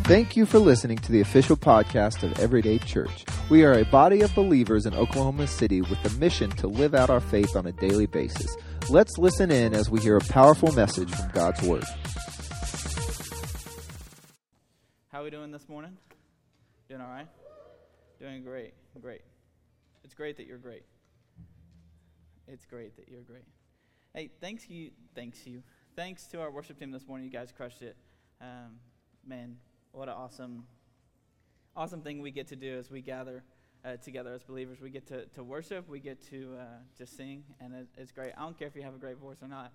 Thank you for listening to the official podcast of Everyday Church. We are a body of believers in Oklahoma City with the mission to live out our faith on a daily basis. Let's listen in as we hear a powerful message from God's Word. How are we doing this morning? Doing all right? Doing great. Great. It's great that you're great. It's great that you're great. Hey, thanks to our worship team this morning. You guys crushed it. Man, what an awesome thing we get to do as we gather together as believers. We get to worship. We get to sing, and it's great. I don't care if you have a great voice or not.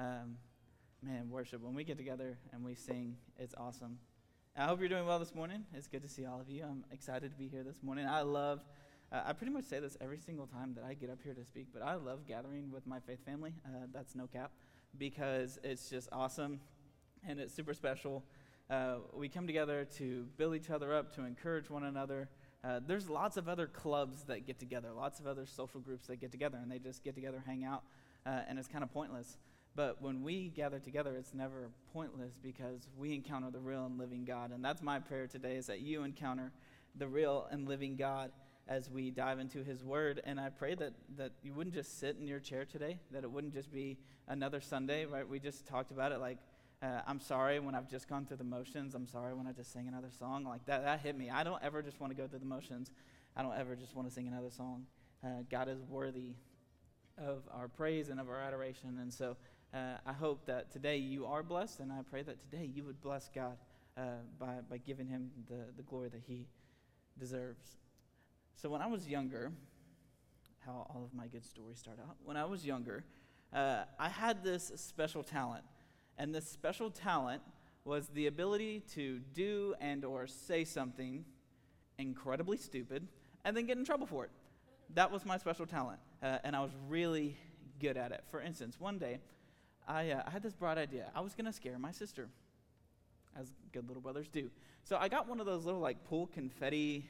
Man, worship. When we get together and we sing, it's awesome. I hope you're doing well this morning. It's good to see all of you. I'm excited to be here this morning. I pretty much say this every single time that I get up here to speak, but I love gathering with my faith family. That's no cap, because it's just awesome, and it's super special. We come together to build each other up, to encourage one another. There's lots of other clubs that get together, lots of other social groups that get together, and they just get together, hang out, and it's kind of pointless. But when we gather together, it's never pointless because we encounter the real and living God. And that's my prayer today, is that you encounter the real and living God as we dive into His Word. And I pray that you wouldn't just sit in your chair today, that it wouldn't just be another Sunday, right? We just talked about it like, I'm sorry when I've just gone through the motions. I'm sorry when I just sang another song. Like that hit me. I don't ever just want to go through the motions. I don't ever just want to sing another song. God is worthy of our praise and of our adoration. And so I hope that today you are blessed, and I pray that today you would bless God by giving Him the glory that He deserves. So when I was younger, how all of my good stories start out. When I was younger, I had this special talent. And this special talent was the ability to do and or say something incredibly stupid and then get in trouble for it. That was my special talent, and I was really good at it. For instance, one day, I had this bright idea. I was going to scare my sister, as good little brothers do. So I got one of those little like pool confetti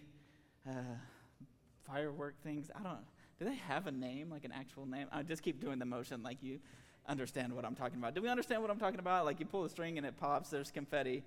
firework things. Do they have a name, like an actual name? I just keep doing the motion like you understand what I'm talking about. Do we understand what I'm talking about? Like you pull the string and it pops, there's confetti.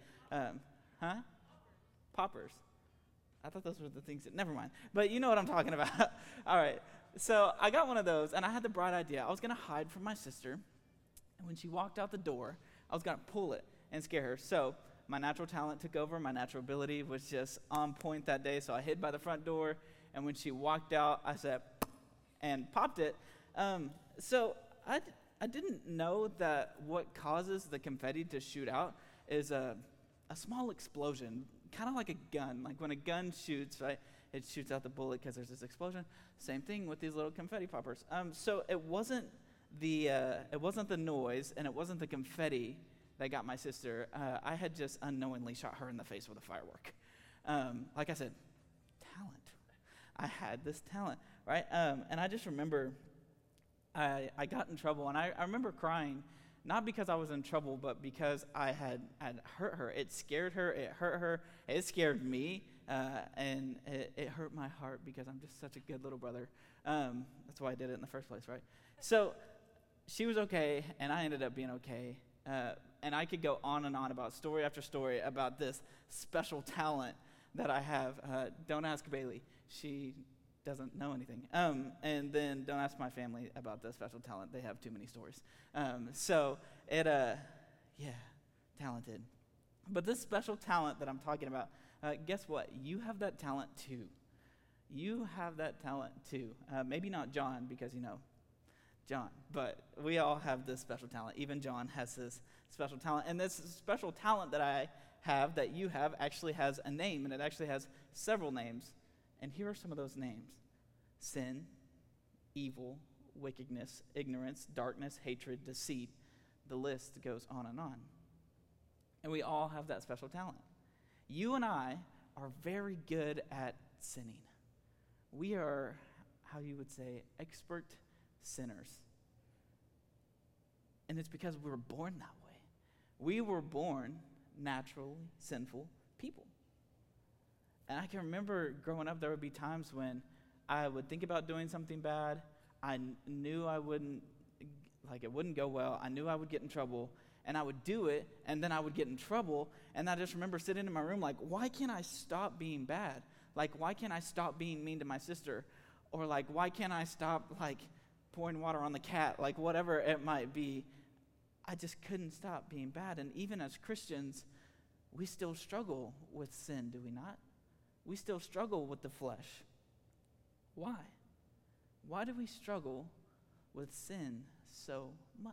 Poppers. I thought those were the things never mind. But you know what I'm talking about. All right. So I got one of those, and I had the bright idea. I was going to hide from my sister, and when she walked out the door, I was going to pull it and scare her. So my natural talent took over. My natural ability was just on point that day, so I hid by the front door, and when she walked out, I said, and popped it. So I didn't know that what causes the confetti to shoot out is a small explosion, kind of like a gun. Like when a gun shoots, right, it shoots out the bullet because there's this explosion. Same thing with these little confetti poppers. So it wasn't the noise, and it wasn't the confetti that got my sister. I had just unknowingly shot her in the face with a firework. Like I said, talent. I had this talent, right? And I just remember I got in trouble, and I remember crying, not because I was in trouble, but because I had hurt her. It scared her. It hurt her. It scared me, and it hurt my heart because I'm just such a good little brother. That's why I did it in the first place, right? So she was okay, and I ended up being okay. And I could go on and on about story after story about this special talent that I have. Don't ask Bailey. She doesn't know anything. And then don't ask my family about the special talent. They have too many stories. Talented. But this special talent that I'm talking about, guess what? You have that talent too. You have that talent too. Maybe not John, because John, but we all have this special talent. Even John has this special talent. And this special talent that I have, that you have, actually has a name, and it actually has several names. And here are some of those names: sin, evil, wickedness, ignorance, darkness, hatred, deceit. The list goes on and on. And we all have that special talent. You and I are very good at sinning. We are, how you would say, expert sinners. And it's because we were born that way. We were born naturally sinful people. And I can remember growing up, there would be times when I would think about doing something bad. I knew it wouldn't go well. I knew I would get in trouble. and I would do it, and then I would get in trouble. And I just remember sitting in my room like, why can't I stop being bad? Like, why can't I stop being mean to my sister? Or like, why can't I stop like pouring water on the cat? Like, whatever it might be. I just couldn't stop being bad. And even as Christians, we still struggle with sin, do we not? We still struggle with the flesh. Why? Why do we struggle with sin so much?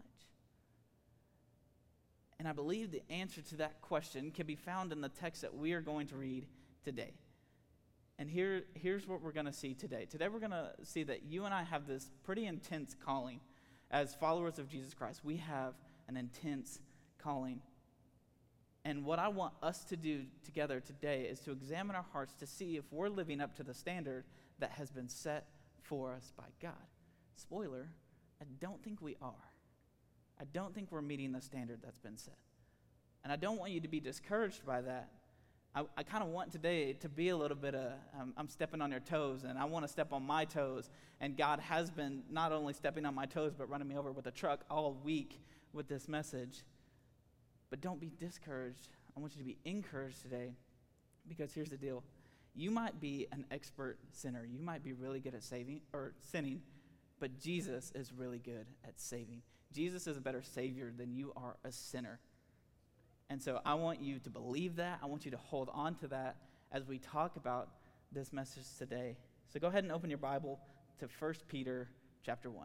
And I believe the answer to that question can be found in the text that we are going to read today. And here's what we're going to see today. Today we're going to see that you and I have this pretty intense calling as followers of Jesus Christ. We have an intense calling. And what I want us to do together today is to examine our hearts to see if we're living up to the standard that has been set for us by God. Spoiler, I don't think we are. I don't think we're meeting the standard that's been set. And I don't want you to be discouraged by that. I kind of want today to be a little bit I'm stepping on your toes, and I want to step on my toes. And God has been not only stepping on my toes, but running me over with a truck all week with this message. But don't be discouraged. I want you to be encouraged today, because here's the deal. You might be an expert sinner. You might be really good at sinning, but Jesus is really good at saving. Jesus is a better Savior than you are a sinner. And so I want you to believe that. I want you to hold on to that as we talk about this message today. So go ahead and open your Bible to 1 Peter chapter 1.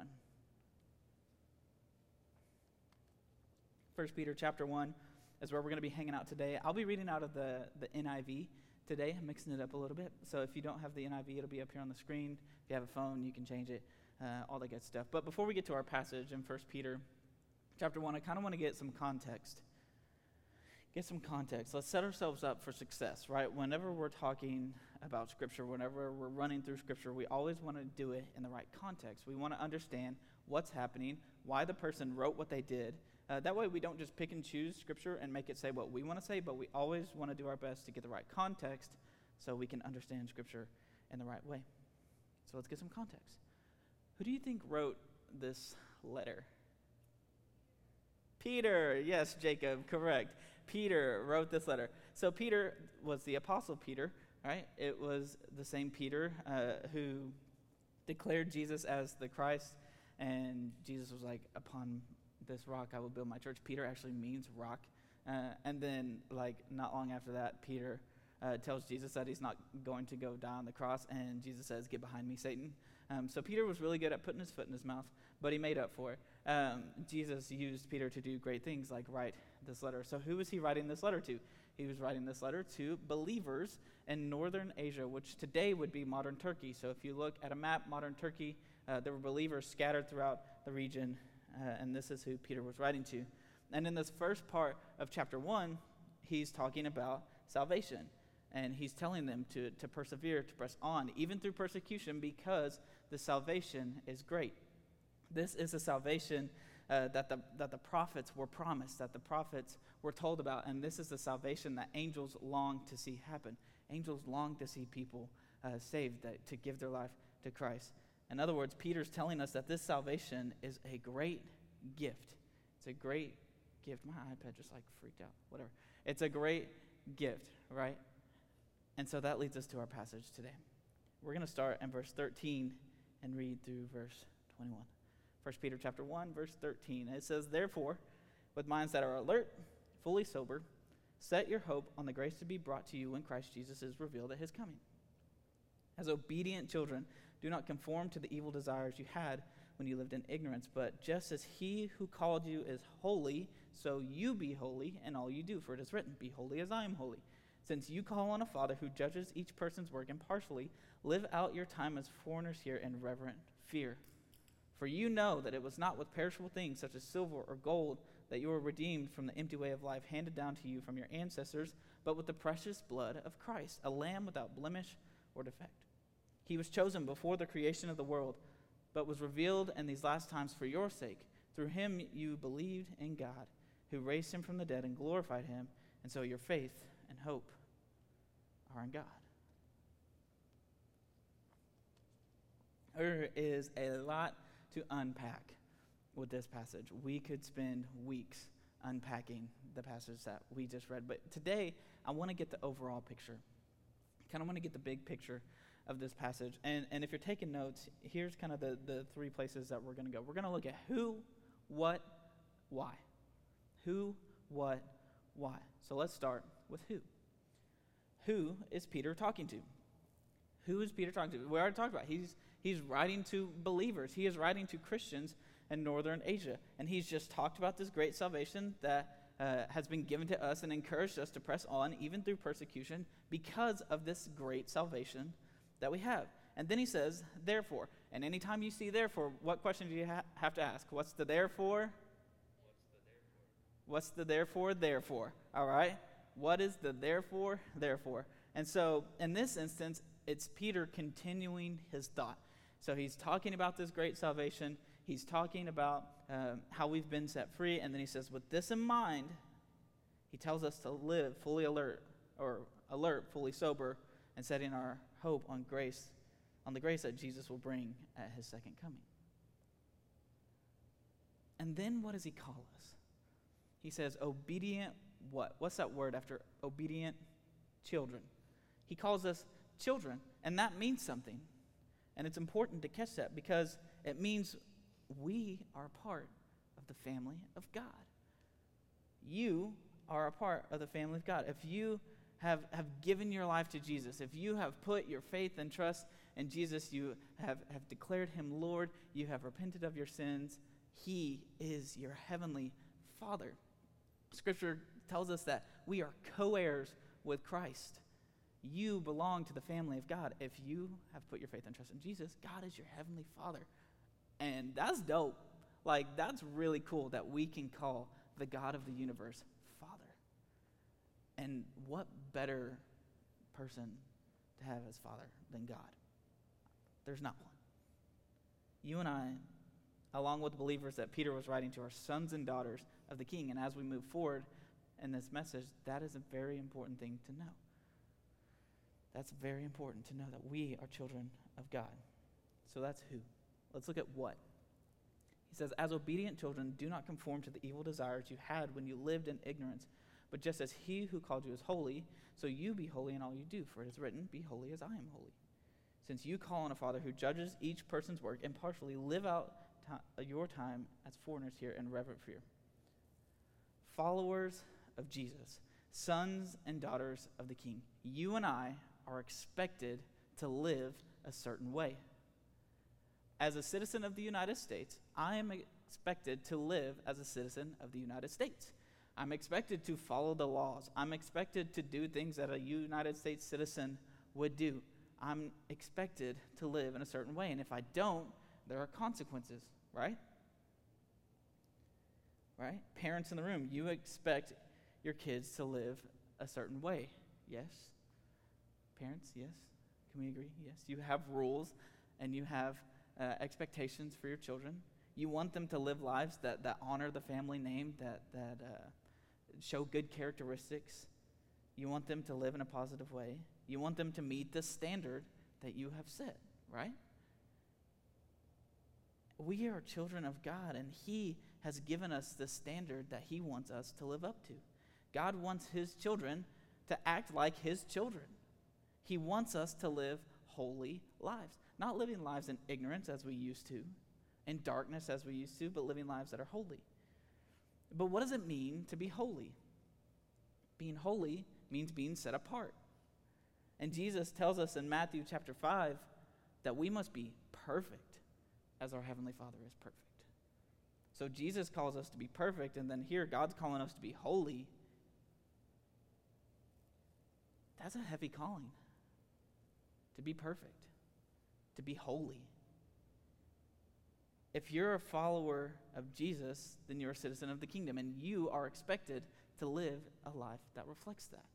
1 Peter chapter 1 is where we're going to be hanging out today. I'll be reading out of the NIV today. I'm mixing it up a little bit. So if you don't have the NIV, it'll be up here on the screen. If you have a phone, you can change it, all that good stuff. But before we get to our passage in 1 Peter chapter 1, I kind of want to get some context. Let's set ourselves up for success, right? Whenever we're talking about Scripture, whenever we're running through Scripture, we always want to do it in the right context. We want to understand what's happening, why the person wrote what they did. That way we don't just pick and choose Scripture and make it say what we want to say, but we always want to do our best to get the right context so we can understand Scripture in the right way. So let's get some context. Who do you think wrote this letter? Peter. Yes, Jacob, correct. Peter wrote this letter. So Peter was the Apostle Peter, right? It was the same Peter who declared Jesus as the Christ, and Jesus was like, upon this rock I will build my church. Peter actually means rock. And then, like, not long after that, Peter tells Jesus that he's not going to go die on the cross, and Jesus says, "Get behind me, Satan." So Peter was really good at putting his foot in his mouth, but he made up for it. Jesus used Peter to do great things like write this letter. So who was he writing this letter to? He was writing this letter to believers in northern Asia, which today would be modern Turkey. So if you look at a map, modern Turkey, there were believers scattered throughout the region, and this is who Peter was writing to. And in this first part of chapter 1, he's talking about salvation. And he's telling them to persevere, to press on, even through persecution, because the salvation is great. This is a salvation that the prophets were promised, that the prophets were told about, and this is the salvation that angels long to see happen. Angels long to see people saved, to give their life to Christ. In other words, Peter's telling us that this salvation is a great gift. It's a great gift. My iPad just freaked out. Whatever. It's a great gift, right? And so that leads us to our passage today. We're going to start in verse 13 and read through verse 21. 1 Peter chapter 1, verse 13. It says, "Therefore, with minds that are alert, fully sober, set your hope on the grace to be brought to you when Christ Jesus is revealed at his coming. As obedient children, do not conform to the evil desires you had when you lived in ignorance, but just as he who called you is holy, so you be holy in all you do. For it is written, 'Be holy as I am holy.' Since you call on a Father who judges each person's work impartially, live out your time as foreigners here in reverent fear. For you know that it was not with perishable things such as silver or gold that you were redeemed from the empty way of life handed down to you from your ancestors, but with the precious blood of Christ, a lamb without blemish or defect. He was chosen before the creation of the world, but was revealed in these last times for your sake. Through him you believed in God, who raised him from the dead and glorified him, and so your faith and hope are in God." There is a lot to unpack with this passage. We could spend weeks unpacking the passage that we just read. But today, I want to get the overall picture. Kind of want to get the big picture of this passage. And if you're taking notes, here's kind of the three places that we're going to go. We're going to look at who, what, why. Who, what, why. So let's start with who. Who is Peter talking to? Who is Peter talking to? We already talked about it. He's writing to believers. He is writing to Christians in northern Asia. And he's just talked about this great salvation that has been given to us and encouraged us to press on even through persecution because of this great salvation that we have. And then he says, therefore. And anytime you see therefore, what question do you have to ask? What's the therefore? What's the therefore? Therefore. All right? What is the therefore? Therefore. And so in this instance, it's Peter continuing his thought. So he's talking about this great salvation. He's talking about how we've been set free. And then he says, with this in mind, he tells us to live fully alert, fully sober, and setting our hope on grace, on the grace that Jesus will bring at his second coming. And then what does he call us? He says, obedient what? What's that word after obedient? Children. He calls us children, and that means something. And it's important to catch that because it means we are a part of the family of God. You are a part of the family of God. If you have given your life to Jesus, if you have put your faith and trust in Jesus, you have declared him Lord, you have repented of your sins, he is your heavenly Father. Scripture tells us that we are co-heirs with Christ. You belong to the family of God. If you have put your faith and trust in Jesus, God is your heavenly Father. And that's dope. Like, that's really cool that we can call the God of the universe Father. And what better person to have as Father than God? There's not one. You and I, along with the believers that Peter was writing to, are sons and daughters of the King. And as we move forward in this message, that is a very important thing to know. That's very important to know that we are children of God. So that's who. Let's look at what. He says, as obedient children, do not conform to the evil desires you had when you lived in ignorance. But just as he who called you is holy, so you be holy in all you do. For it is written, be holy as I am holy. Since you call on a Father who judges each person's work impartially, live out your time as foreigners here in reverent fear. Followers of Jesus, sons and daughters of the King, you and I are expected to live a certain way. As a citizen of the United States, I am expected to live as a citizen of the United States. I'm expected to follow the laws. I'm expected to do things that a United States citizen would do. I'm expected to live in a certain way. And if I don't, there are consequences, right? Right? Parents in the room, you expect your kids to live a certain way. Yes? Parents, yes? Can we agree? Yes. You have rules and you have expectations for your children. You want them to live lives that honor the family name, that show good characteristics. You want them to live in a positive way. You want them to meet the standard that you have set, right? We are children of God, and he has given us the standard that he wants us to live up to. God wants his children to act like his children. He wants us to live holy lives. Not living lives in ignorance as we used to, in darkness as we used to, but living lives that are holy. But what does it mean to be holy? Being holy means being set apart. And Jesus tells us in Matthew chapter 5 that we must be perfect as our Heavenly Father is perfect. So Jesus calls us to be perfect, and then here God's calling us to be holy. That's a heavy calling. To be perfect. To be holy. If you're a follower of Jesus, then you're a citizen of the kingdom, and you are expected to live a life that reflects that.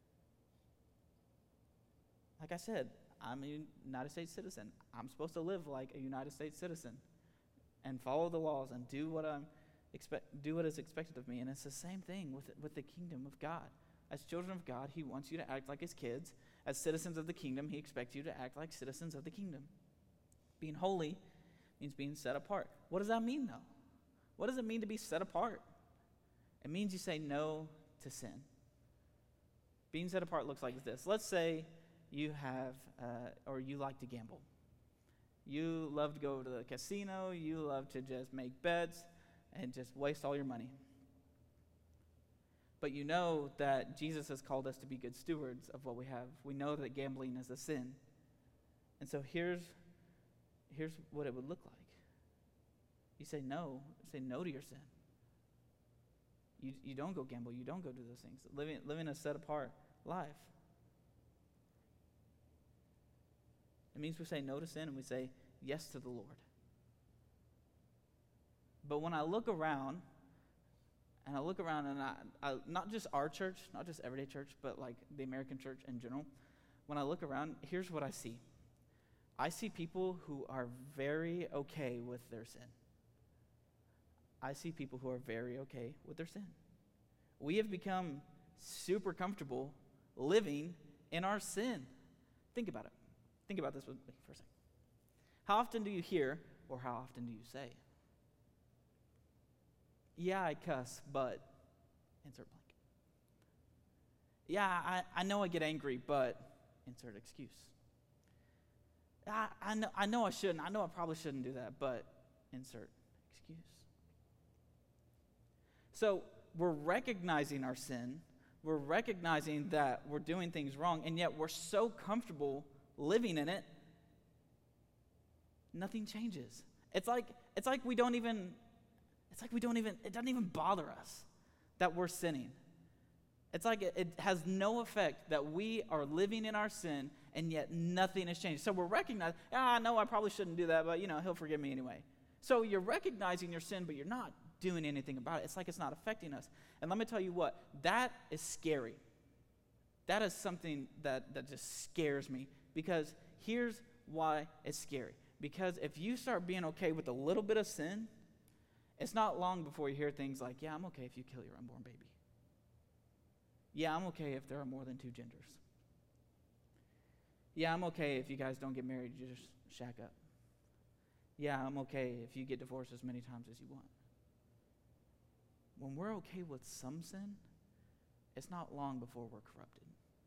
Like I said, I'm a United States citizen. I'm supposed to live like a United States citizen and follow the laws and do what is expected of me. And it's the same thing with the kingdom of God. As children of God, he wants you to act like his kids. As citizens of the kingdom, he expects you to act like citizens of the kingdom. Being holy means being set apart. What does that mean, though? What does it mean to be set apart? It means you say no to sin. Being set apart looks like this. Let's say you have, or you like to gamble. You love to go to the casino. You love to just make bets and just waste all your money. But you know that Jesus has called us to be good stewards of what we have. We know that gambling is a sin. And so here's what it would look like. You say no to your sin. You don't go gamble. You don't go do those things. Living a set-apart life. It means we say no to sin and we say yes to the Lord. But when I look around, and I not just our church, not just Everyday Church, but like the American church in general, when I look around, here's what I see. I see people who are very okay with their sin. I see people who are very okay with their sin. We have become super comfortable living in our sin. Think about it. Think about this with me for a second. How often do you hear, or how often do you say, yeah, I cuss, but insert blank. Yeah, I know I get angry, but insert excuse. I know I shouldn't. I know I probably shouldn't do that, but insert excuse. So we're recognizing our sin. We're recognizing that we're doing things wrong, and yet we're so comfortable living in it, nothing changes. It's like we don't even, it doesn't even bother us that we're sinning. It's like it has no effect that we are living in our sin, and yet nothing has changed. So we're recognizing, I know I probably shouldn't do that, but he'll forgive me anyway. So you're recognizing your sin, but you're not doing anything about it. It's like it's not affecting us. And let me tell you what, that is scary. That is something that just scares me, because here's why it's scary. Because if you start being okay with a little bit of sin, it's not long before you hear things like, yeah, I'm okay if you kill your unborn baby. Yeah, I'm okay if there are more than two genders. Yeah, I'm okay if you guys don't get married, you just shack up. Yeah, I'm okay if you get divorced as many times as you want. When we're okay with some sin, it's not long before we're corrupted.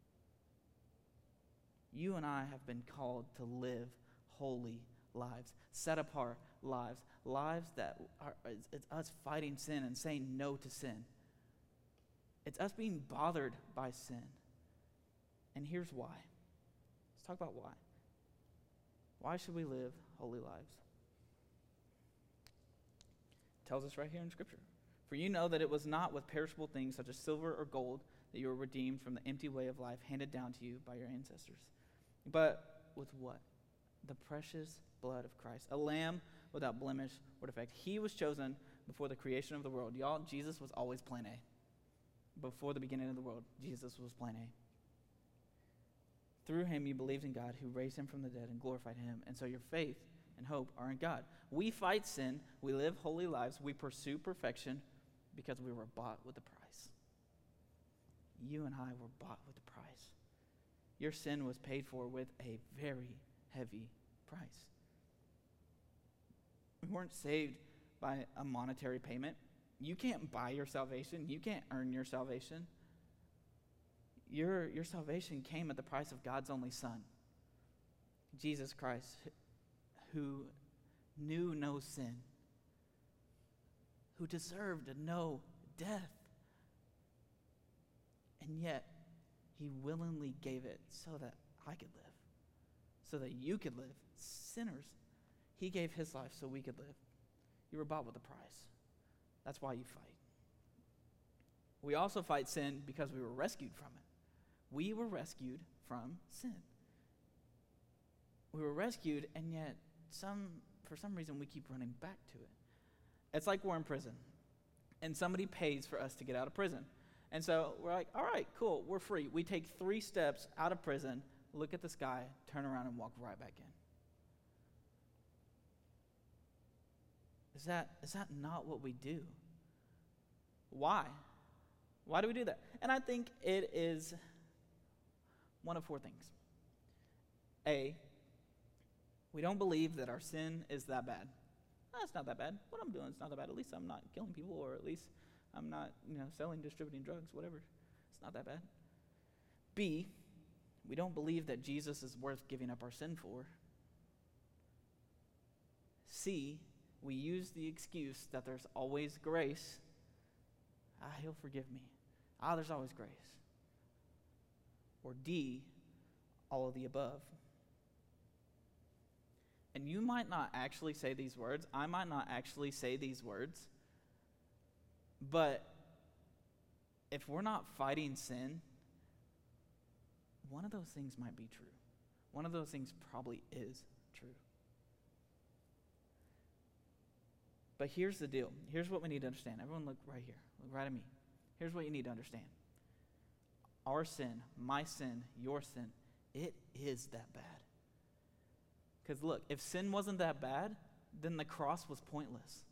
You and I have been called to live holy lives, set apart lives that are, it's us fighting sin and saying no to sin. It's us being bothered by sin. And here's why. Let's talk about why. Why should we live holy lives? It tells us right here in Scripture. For you know that it was not with perishable things such as silver or gold that you were redeemed from the empty way of life handed down to you by your ancestors. But with what? The precious blood of Christ, a lamb without blemish or defect. He was chosen before the creation of the world. Y'all, Jesus was always plan A. Before the beginning of the world, Jesus was plan A. Through him you believed in God, who raised him from the dead and glorified him. And so your faith and hope are in God. We fight sin. We live holy lives. We pursue perfection because we were bought with a price. You and I were bought with a price. Your sin was paid for with a very heavy price. We weren't saved by a monetary payment. You can't buy your salvation. You can't earn your salvation. Your salvation came at the price of God's only Son, Jesus Christ, who knew no sin, who deserved no death. And yet, he willingly gave it so that I could live, so that you could live. Sinners, he gave his life so we could live. You were bought with a price. That's why you fight. We also fight sin because we were rescued from it. We were rescued from sin. We were rescued, and yet for some reason we keep running back to it. It's like we're in prison, and somebody pays for us to get out of prison. And so we're like, all right, cool, we're free. We take 3 steps out of prison, look at the sky, turn around, and walk right back in. Is that not what we do? Why? Why do we do that? And I think it is one of 4 things. A, we don't believe that our sin is that bad. It's not that bad. What I'm doing is not that bad. At least I'm not killing people, or at least I'm not, selling, distributing drugs, whatever. It's not that bad. B, we don't believe that Jesus is worth giving up our sin for. C, we use the excuse that there's always grace. He'll forgive me. There's always grace. Or D, all of the above. And you might not actually say these words. I might not actually say these words. But if we're not fighting sin, one of those things might be true. One of those things probably is true. But here's the deal. Here's what we need to understand. Everyone look right here. Look right at me. Here's what you need to understand. Our sin, my sin, your sin, it is that bad. Because look, if sin wasn't that bad, then the cross was pointless.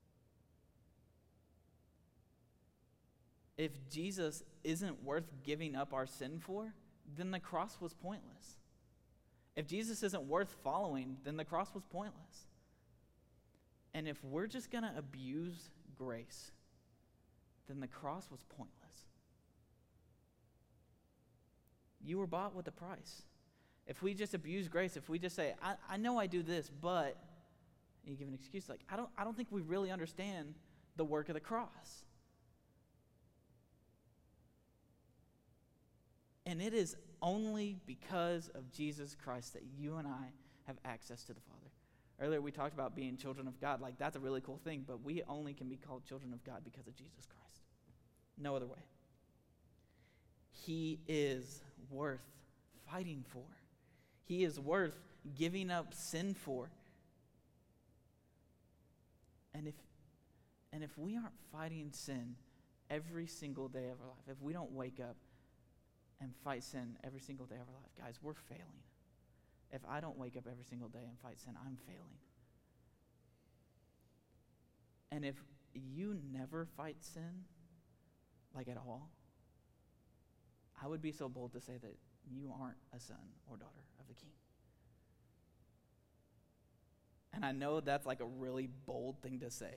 If Jesus isn't worth giving up our sin for, then the cross was pointless. If Jesus isn't worth following, then the cross was pointless. And if we're just going to abuse grace, then the cross was pointless. You were bought with a price. If we just abuse grace, if we just say, I know I do this, but, and you give an excuse like, I don't think we really understand the work of the cross. And it is only because of Jesus Christ that you and I have access to the Father. Earlier we talked about being children of God. Like, that's a really cool thing, but we only can be called children of God because of Jesus Christ. No other way. He is worth fighting for. He is worth giving up sin for. And if we aren't fighting sin every single day of our life, if we don't wake up and fight sin every single day of our life, guys, we're failing. If I don't wake up every single day and fight sin, I'm failing. And if you never fight sin, like at all, I would be so bold to say that you aren't a son or daughter of the King. And I know that's like a really bold thing to say,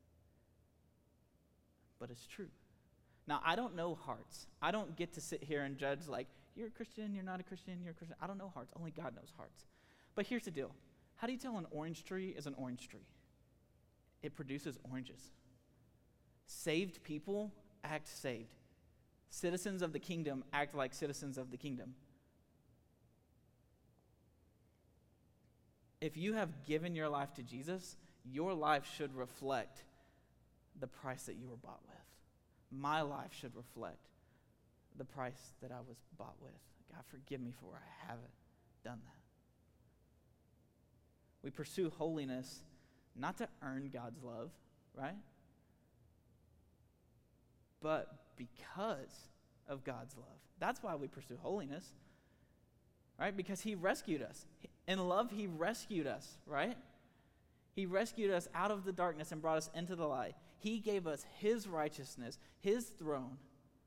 but it's true. Now, I don't know hearts. I don't get to sit here and judge like, you're a Christian, you're not a Christian, you're a Christian. I don't know hearts. Only God knows hearts. But here's the deal. How do you tell an orange tree is an orange tree? It produces oranges. Saved people act saved. Citizens of the kingdom act like citizens of the kingdom. If you have given your life to Jesus, your life should reflect the price that you were bought with. My life should reflect the price that I was bought with. God, forgive me for I haven't done that. We pursue holiness not to earn God's love, right? But because of God's love. That's why we pursue holiness, right? Because he rescued us. In love, he rescued us, right? He rescued us out of the darkness and brought us into the light. He gave us his righteousness, his throne.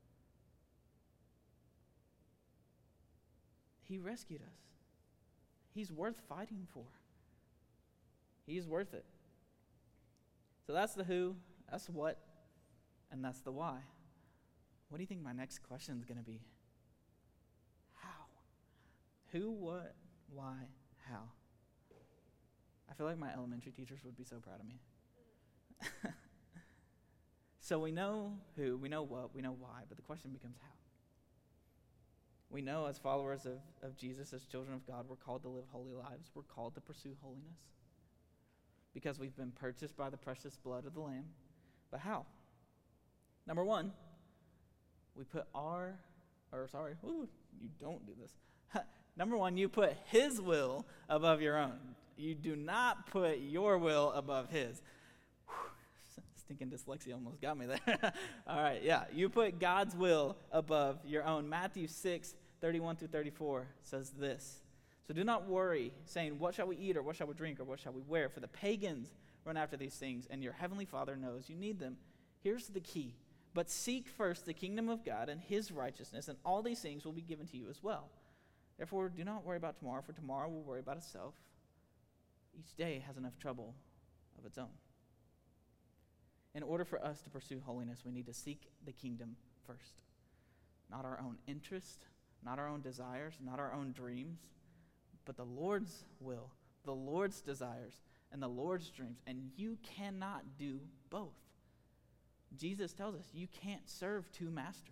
He rescued us. He's worth fighting for. He's worth it. So that's the who, that's the what, and that's the why. What do you think my next question is going to be? How? Who, what, why, how? I feel like my elementary teachers would be so proud of me. So we know who, we know what, we know why, but the question becomes how. We know as followers of Jesus, as children of God, we're called to live holy lives. We're called to pursue holiness because we've been purchased by the precious blood of the Lamb. But how? Number one, we put you don't do this. Number one, you put his will above your own. You do not put your will above his. Stinking dyslexia almost got me there. All right, yeah. You put God's will above your own. Matthew 6:31-34 says this. So do not worry, saying, what shall we eat, or what shall we drink, or what shall we wear? For the pagans run after these things, and your heavenly Father knows you need them. Here's the key. But seek first the kingdom of God and his righteousness, and all these things will be given to you as well. Therefore, do not worry about tomorrow, for tomorrow will worry about itself. Each day has enough trouble of its own. In order for us to pursue holiness, we need to seek the kingdom first. Not our own interest, not our own desires, not our own dreams, but the Lord's will, the Lord's desires, and the Lord's dreams. And you cannot do both. Jesus tells us you can't serve two masters.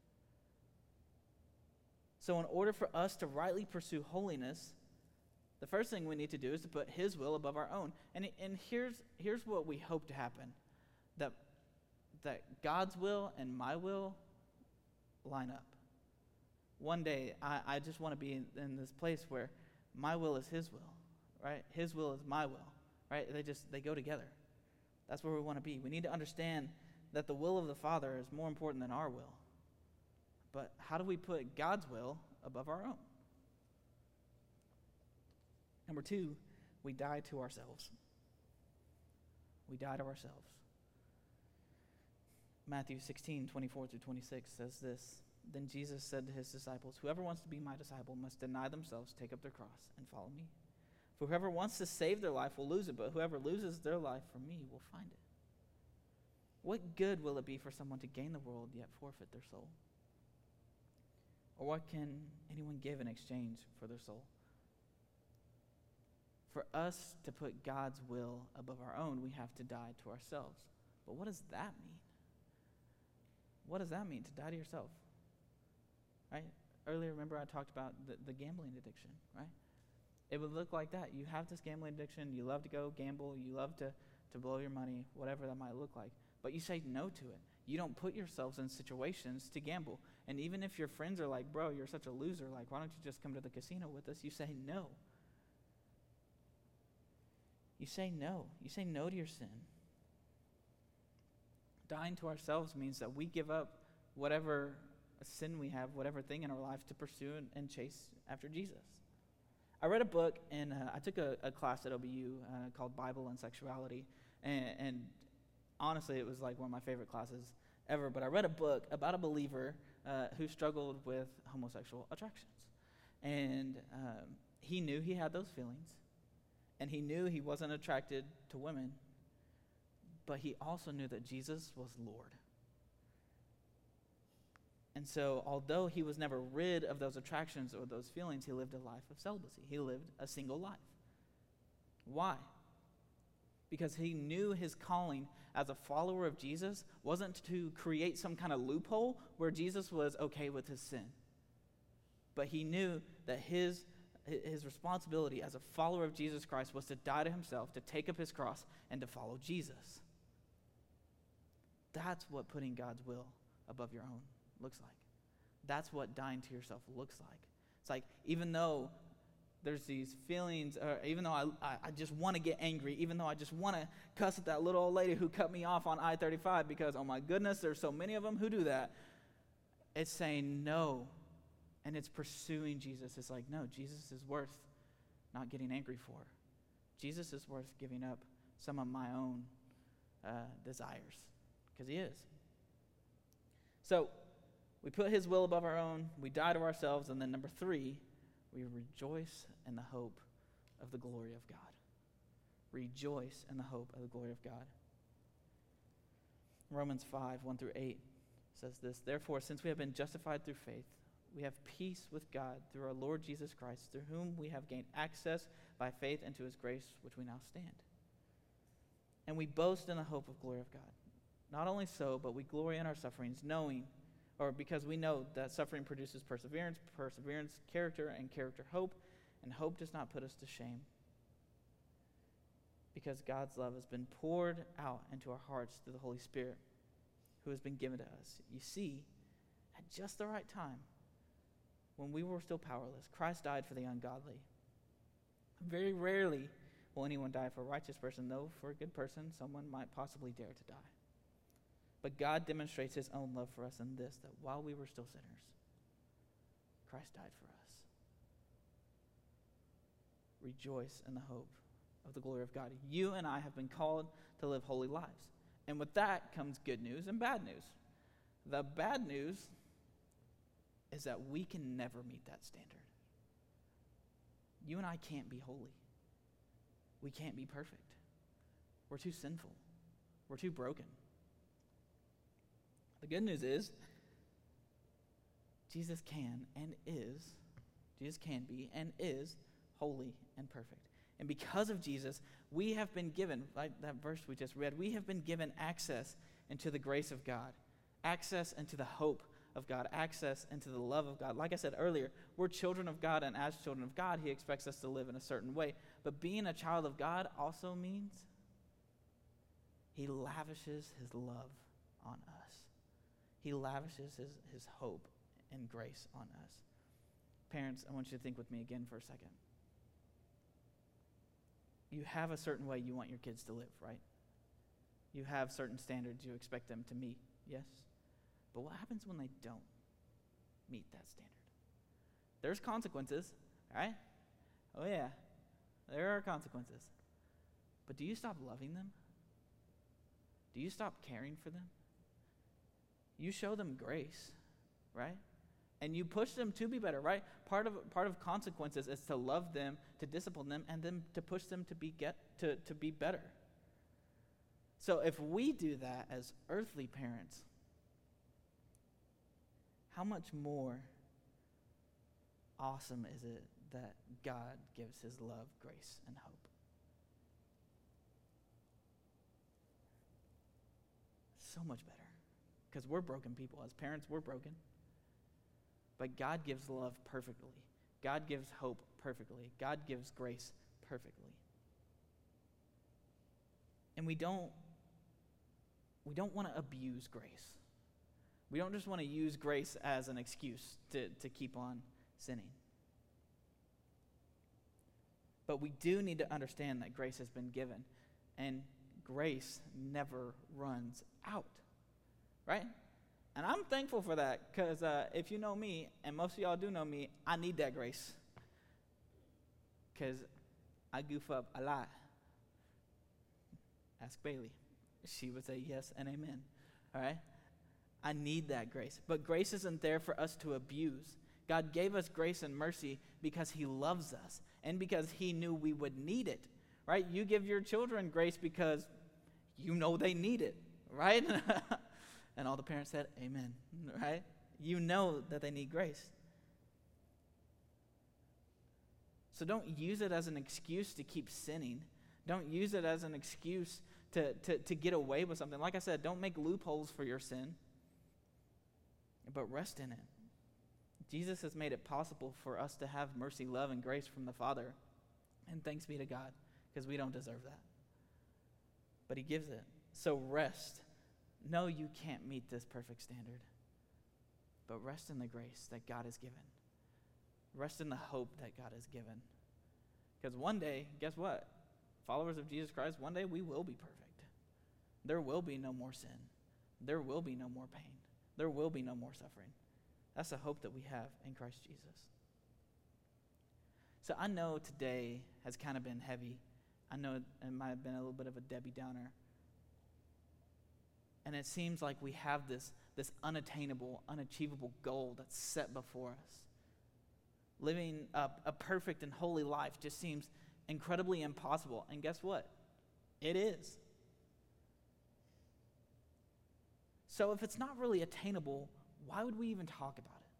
So in order for us to rightly pursue holiness, the first thing we need to do is to put His will above our own. And here's what we hope to happen. That God's will and my will line up. One day, I just want to be in this place where my will is His will, right? His will is my will, right? They go together. That's where we want to be. We need to understand that the will of the Father is more important than our will. But how do we put God's will above our own? Number two, we die to ourselves. We die to ourselves. Matthew 16:24-26 says this, Then Jesus said to His disciples, Whoever wants to be my disciple must deny themselves, take up their cross, and follow me. For whoever wants to save their life will lose it, but whoever loses their life for me will find it. What good will it be for someone to gain the world yet forfeit their soul? Or what can anyone give in exchange for their soul? For us to put God's will above our own, we have to die to ourselves. But what does that mean? What does that mean, to die to yourself? Right? Earlier, remember I talked about the gambling addiction, right? It would look like that. You have this gambling addiction. You love to go gamble. You love to blow your money, whatever that might look like. But you say no to it. You don't put yourselves in situations to gamble. And even if your friends are like, bro, you're such a loser, like, why don't you just come to the casino with us? You say no. You say no. You say no to your sin. Dying to ourselves means that we give up whatever sin we have, whatever thing in our life to pursue and chase after Jesus. I read a book, and I took a class at OBU called Bible and Sexuality, and honestly, it was like one of my favorite classes ever. But I read a book about a believer who struggled with homosexual attractions. And he knew he had those feelings, and he knew he wasn't attracted to women, but he also knew that Jesus was Lord. And so, although he was never rid of those attractions or those feelings, he lived a life of celibacy. He lived a single life. Why? Because he knew his calling as a follower of Jesus wasn't to create some kind of loophole where Jesus was okay with his sin. But he knew that his responsibility as a follower of Jesus Christ was to die to himself, to take up his cross, and to follow Jesus. That's what putting God's will above your own looks like. That's what dying to yourself looks like. It's like, even though there's these feelings, or even though I just want to get angry, even though I just want to cuss at that little old lady who cut me off on I-35 because, oh my goodness, there's so many of them who do that. It's saying no, and it's pursuing Jesus. It's like, no, Jesus is worth not getting angry for. Jesus is worth giving up some of my own desires, because he is. So we put his will above our own, we die to ourselves, and then number 3, we rejoice in the hope of the glory of God. Rejoice in the hope of the glory of God. Romans 5:1-8 says this, Therefore, since we have been justified through faith, we have peace with God through our Lord Jesus Christ, through whom we have gained access by faith into his grace, which we now stand. And we boast in the hope of glory of God. Not only so, but we glory in our sufferings, because we know that suffering produces perseverance, character, and character, hope, and hope does not put us to shame, because God's love has been poured out into our hearts through the Holy Spirit, who has been given to us. You see, at just the right time, when we were still powerless, Christ died for the ungodly. Very rarely will anyone die for a righteous person, though for a good person, someone might possibly dare to die. But God demonstrates his own love for us in this, that while we were still sinners, Christ died for us. Rejoice in the hope of the glory of God. You and I have been called to live holy lives. And with that comes good news and bad news. The bad news is that we can never meet that standard. You and I can't be holy. We can't be perfect. We're too sinful. We're too broken. The good news is Jesus can be and is holy and perfect. And because of Jesus, we have been given, like that verse we just read, we have been given access into the grace of God, access into the hope of God, access into the love of God. Like I said earlier, we're children of God, and as children of God, he expects us to live in a certain way. But being a child of God also means he lavishes his love on us. He lavishes his hope and grace on us. Parents, I want you to think with me again for a second. You have a certain way you want your kids to live, right? You have certain standards you expect them to meet, yes? But what happens when they don't meet that standard? There's consequences, right? Oh yeah, there are consequences. But do you stop loving them? Do you stop caring for them? You show them grace, right? And you push them to be better, right? Part of consequences is to love them, to discipline them, and then to push them to be better. So if we do that as earthly parents, how much more awesome is it that God gives his love, grace, and hope? So much better. Because we're broken people. As parents, we're broken. But God gives love perfectly. God gives hope perfectly. God gives grace perfectly. And we don't want to abuse grace. We don't just want to use grace as an excuse to keep on sinning. But we do need to understand that grace has been given. And grace never runs out. Right? And I'm thankful for that, because if you know me, and most of y'all do know me, I need that grace. Because I goof up a lot. Ask Bailey. She would say yes and amen. All right? I need that grace. But grace isn't there for us to abuse. God gave us grace and mercy because he loves us and because he knew we would need it. Right? You give your children grace because you know they need it. Right? And all the parents said, amen, right? You know that they need grace. So don't use it as an excuse to keep sinning. Don't use it as an excuse to get away with something. Like I said, don't make loopholes for your sin, but rest in it. Jesus has made it possible for us to have mercy, love, and grace from the Father. And thanks be to God, because we don't deserve that. But he gives it. So rest. No, you can't meet this perfect standard, but rest in the grace that God has given. Rest in the hope that God has given. Because one day, guess what? Followers of Jesus Christ, one day we will be perfect. There will be no more sin. There will be no more pain. There will be no more suffering. That's the hope that we have in Christ Jesus. So I know today has kind of been heavy. I know it might have been a little bit of a Debbie Downer. And it seems like we have this unattainable, unachievable goal that's set before us. Living a perfect and holy life just seems incredibly impossible. And guess what? It is. So if it's not really attainable, why would we even talk about it?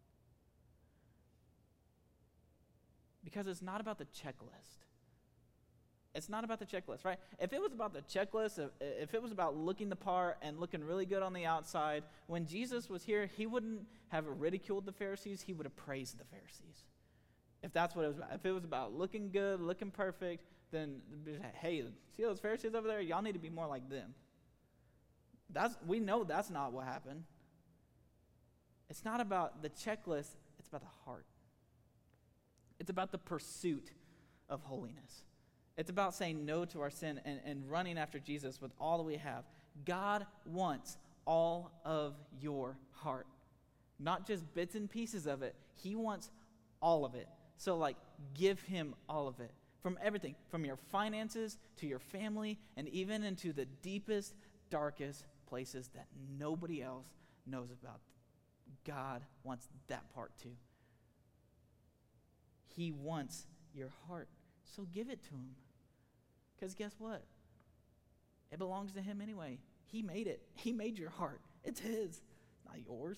Because it's not about the checklist. It's not about the checklist, right? If it was about the checklist, if it was about looking the part and looking really good on the outside, when Jesus was here, he wouldn't have ridiculed the Pharisees. He would have praised the Pharisees. If that's what it was about. If it was about looking good, looking perfect, then, hey, see those Pharisees over there? Y'all need to be more like them. We know that's not what happened. It's not about the checklist. It's about the heart. It's about the pursuit of holiness. It's about saying no to our sin and running after Jesus with all that we have. God wants all of your heart. Not just bits and pieces of it. He wants all of it. So give him all of it. From everything. From your finances to your family and even into the deepest, darkest places that nobody else knows about. God wants that part too. He wants your heart. So give it to him. Because guess what? It belongs to him anyway. He made it. He made your heart. It's his. not yours.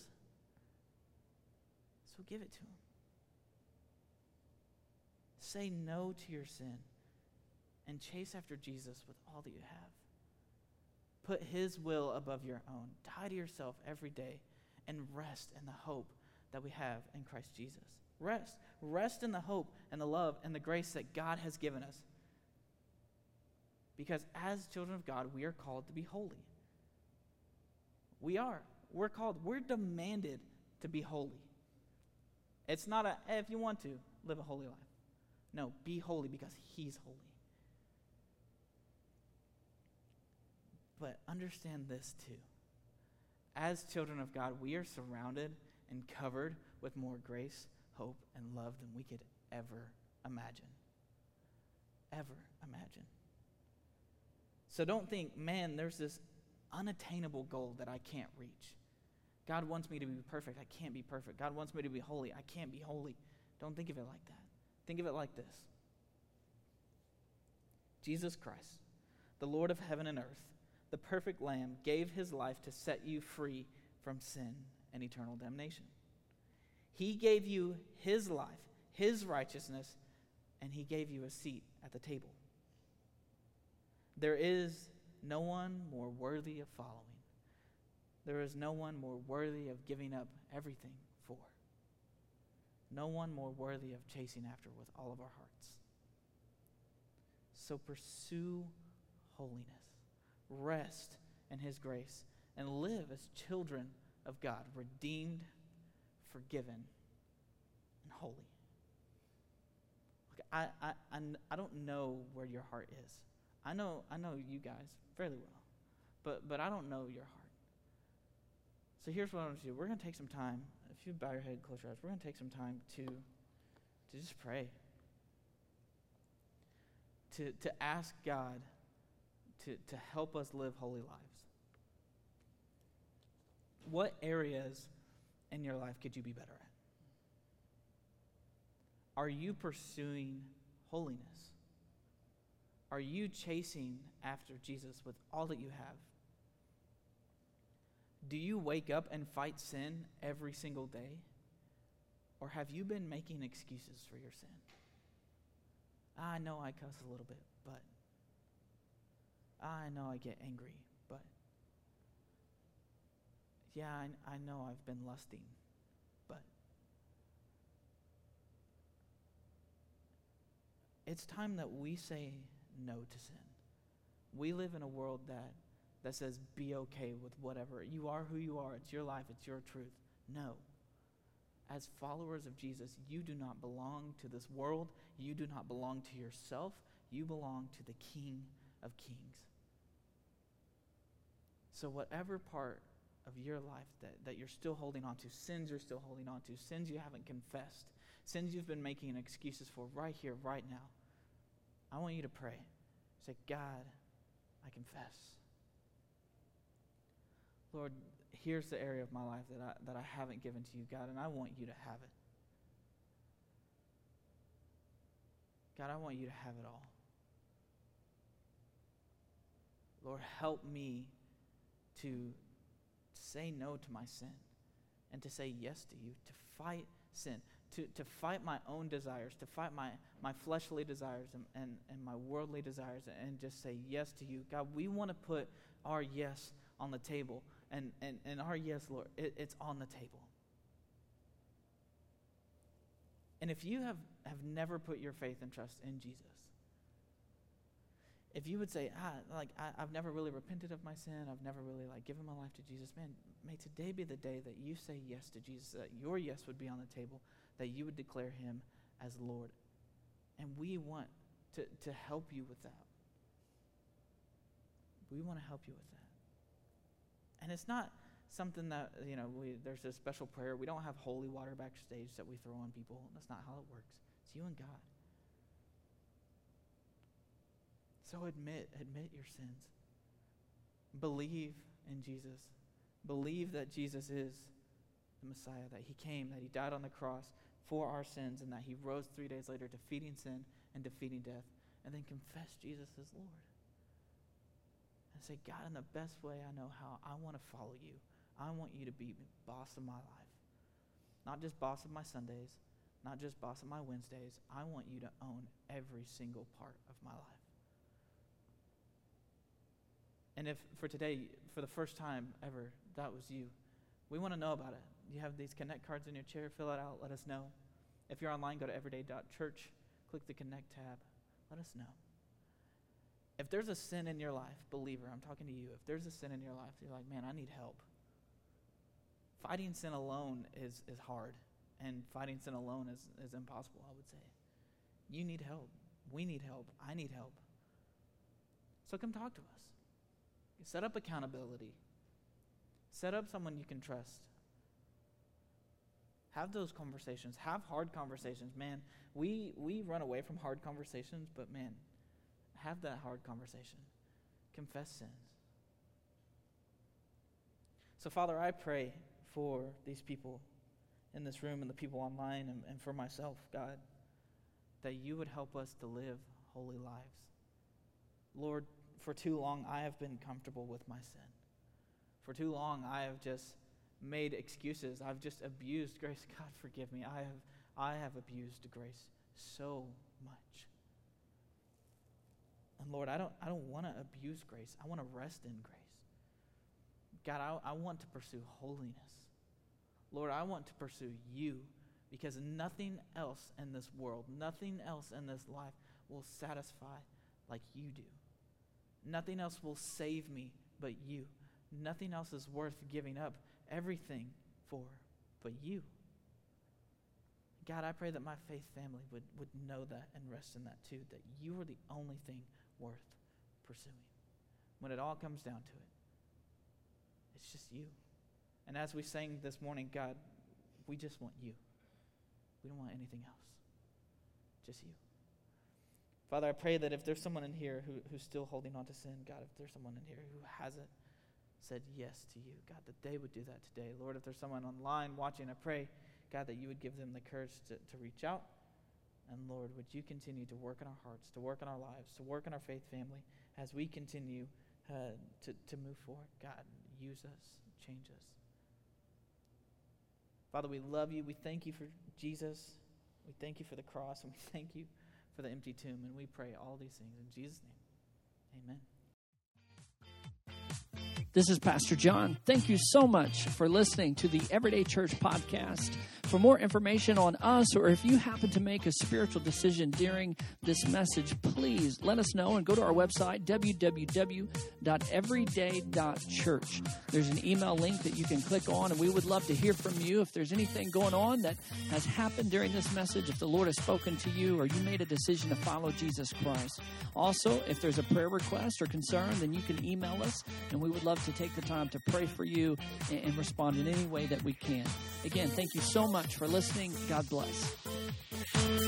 So give it to him. Say no to your sin and chase after Jesus with all that you have. Put his will above your own. Die to yourself every day and rest in the hope that we have in Christ Jesus. Rest. Rest in the hope and the love and the grace that God has given us. Because as children of God, we are called to be holy. We are. We're called. We're demanded to be holy. It's not if you want to, live a holy life. No, be holy because he's holy. But understand this too. As children of God, we are surrounded and covered with more grace, hope, and love than we could ever imagine. Ever imagine. So don't think, man, there's this unattainable goal that I can't reach. God wants me to be perfect. I can't be perfect. God wants me to be holy. I can't be holy. Don't think of it like that. Think of it like this. Jesus Christ, the Lord of heaven and earth, the perfect Lamb, gave his life to set you free from sin and eternal damnation. He gave you his life, his righteousness, and he gave you a seat at the table. There is no one more worthy of following. There is no one more worthy of giving up everything for. No one more worthy of chasing after with all of our hearts. So pursue holiness. Rest in his grace and live as children of God, redeemed, forgiven, and holy. Look, I don't know where your heart is. I know you guys fairly well, but I don't know your heart. So here's what I want to do. We're going to take some time. If you bow your head, close your eyes. We're going to take some time to just pray. To ask God to help us live holy lives. What areas in your life could you be better at? Are you pursuing holiness? Are you chasing after Jesus with all that you have? Do you wake up and fight sin every single day? Or have you been making excuses for your sin? I know I cuss a little bit, but I know I get angry, but yeah, I know I've been lusting, but it's time that we say no to sin. We live in a world that says be okay with whatever. You are who you are. It's your life. It's your truth. No. As followers of Jesus, you do not belong to this world. You do not belong to yourself. You belong to the King of Kings. So whatever part of your life that you're still holding on to, sins you're still holding on to, sins you haven't confessed, sins you've been making excuses for right here, right now, I want you to pray. Say, God, I confess. Lord, here's the area of my life that I haven't given to you, God, and I want you to have it. God, I want you to have it all. Lord, help me to say no to my sin and to say yes to you, to fight sin, to fight my own desires, to fight my fleshly desires and my worldly desires, and just say yes to you. God, we want to put our yes on the table, and our yes, Lord, it's on the table. And if you have never put your faith and trust in Jesus, if you would say, I've never really repented of my sin, I've never really given my life to Jesus, man, may today be the day that you say yes to Jesus, that your yes would be on the table, that you would declare him as Lord. And we want to help you with that. We want to help you with that. And it's not something that, there's a special prayer. We don't have holy water backstage that we throw on people. That's not how it works. It's you and God. So admit your sins. Believe in Jesus. Believe that Jesus is the Messiah, that he came, that he died on the cross for our sins, and that he rose 3 days later, defeating sin and defeating death. And then confess Jesus as Lord. And say, God, in the best way I know how, I want to follow you. I want you to be boss of my life. Not just boss of my Sundays, not just boss of my Wednesdays. I want you to own every single part of my life. And if for today, for the first time ever, that was you, we want to know about it. You have these Connect cards in your chair. Fill it out. Let us know. If you're online, go to everyday.church. Click the Connect tab. Let us know. If there's a sin in your life, believer, I'm talking to you. If there's a sin in your life, you're like, man, I need help. Fighting sin alone is hard. And fighting sin alone is impossible, I would say. You need help. We need help. I need help. So come talk to us. Set up accountability. Set up someone you can trust. Have those conversations. Have hard conversations. Man, we run away from hard conversations, but man, have that hard conversation. Confess sins. So, Father, I pray for these people in this room and the people online and for myself, God, that you would help us to live holy lives. Lord, for too long I have been comfortable with my sin. For too long I have just made excuses. I've just abused grace. God, forgive me. I have abused grace so much. And Lord, I don't want to abuse grace. I want to rest in grace. God, I want to pursue holiness. Lord, I want to pursue you, because nothing else in this world, nothing else in this life will satisfy like you do. Nothing else will save me but you. Nothing else is worth giving up everything for but you. God, I pray that my faith family would know that and rest in that too, that you are the only thing worth pursuing. When it all comes down to it, it's just you. And as we sang this morning, God, we just want you. We don't want anything else. Just you. Father, I pray that if there's someone in here who's still holding on to sin, God, if there's someone in here who hasn't said yes to you, God, that they would do that today. Lord, if there's someone online watching, I pray, God, that you would give them the courage to reach out. And Lord, would you continue to work in our hearts, to work in our lives, to work in our faith family as we continue to move forward. God, use us, change us. Father, we love you. We thank you for Jesus. We thank you for the cross, and we thank you for the empty tomb. And we pray all these things in Jesus' name. Amen. This is Pastor John. Thank you so much for listening to the Everyday Church podcast. For more information on us, or if you happen to make a spiritual decision during this message, please let us know and go to our website, www.everyday.church. There's an email link that you can click on, and we would love to hear from you. If there's anything going on that has happened during this message, if the Lord has spoken to you, or you made a decision to follow Jesus Christ. Also, if there's a prayer request or concern, then you can email us, and we would love to take the time to pray for you and respond in any way that we can. Again, thank you so much for listening. God bless.